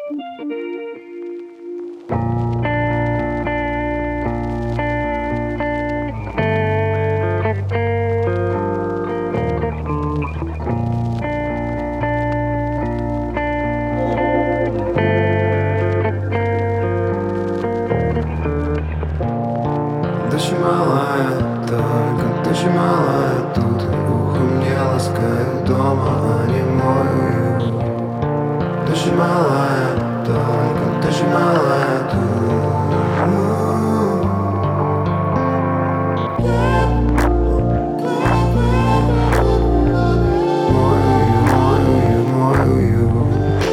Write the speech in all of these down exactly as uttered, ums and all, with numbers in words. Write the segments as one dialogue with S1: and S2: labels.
S1: Дождь малая, только дождь малая тут ухом не ласкает дома, а не мой уют. Дождь малая, только дождь малая тут. Мой уют, мой уют, мой уют.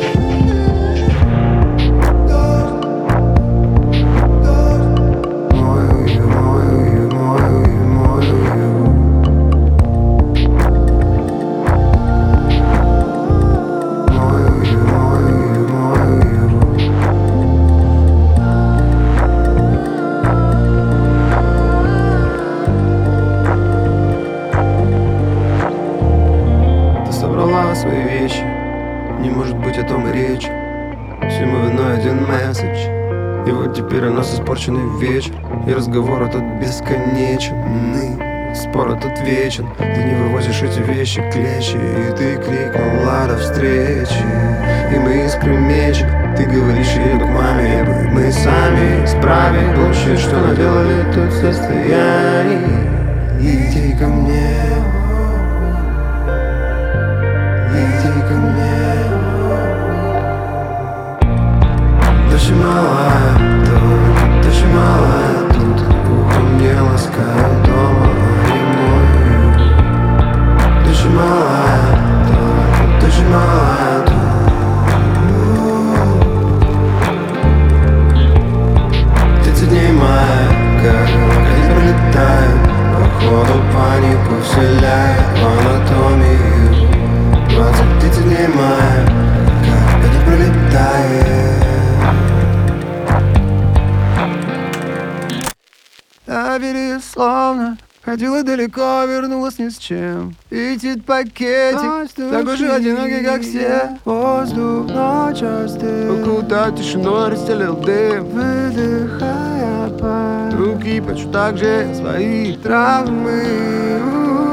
S1: Собрала свои вещи, не может быть о том и речи. Всему виной один месседж. И вот теперь у нас испорченный вечер, и разговор этот бесконечен. Спор этот вечен. Ты не вывозишь эти вещи, клещи. И ты крикнула до встречи, и мы искры мечем. Ты говоришь ей к маме, мы сами исправим bullshit, что наделали тут состояние. Иди ко мне, иди ко мне. Дождь малая, только дождь малая тут ухом не ласкает дома, а не мой уют. Дождь малая, только дождь малая тут. Тридцать дней мая, как они пролетают, походу панику вселяет в анатомию. Двадцать тридцать дней мая, как они пролетает. А безусловно, ходила далеко, вернулась ни с чем. Летит пакетик, такой же одинокий, как все. Воздух, ночь остыл, окутал тишиной, расстелил дым. Выдыхая пар, руки почти так же свои травмы.